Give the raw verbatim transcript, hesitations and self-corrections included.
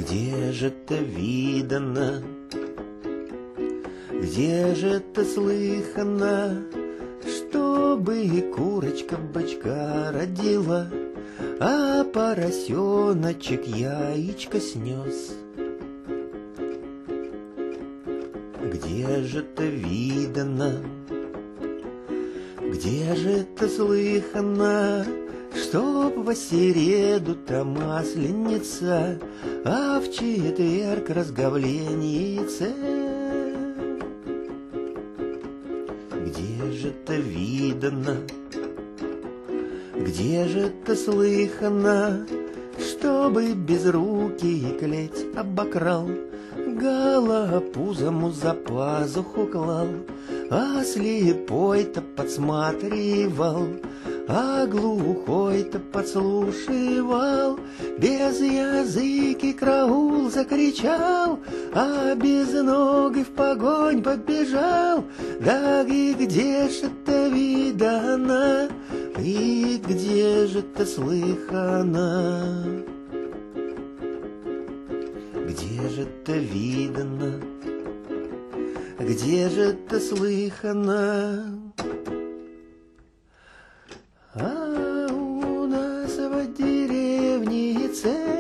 Где же это видано, где же это слыхано, чтобы курочка бычка родила, а поросеночек яичко снес? Где же это видано, где же это слыхано, чтоб во середу-то масленица, а в четверг разговленице? Где же это видано, где же это слыхано, чтобы безрукий клеть обокрал, голопузому за пазуху клал, а слепой-то подсматривал, а глухой-то подслушивал, без языки караул закричал, а без ноги в погонь побежал. Да и где ж это видано, и где же это слыхано? Где же это видано, где же это слыхано? А у нас в деревне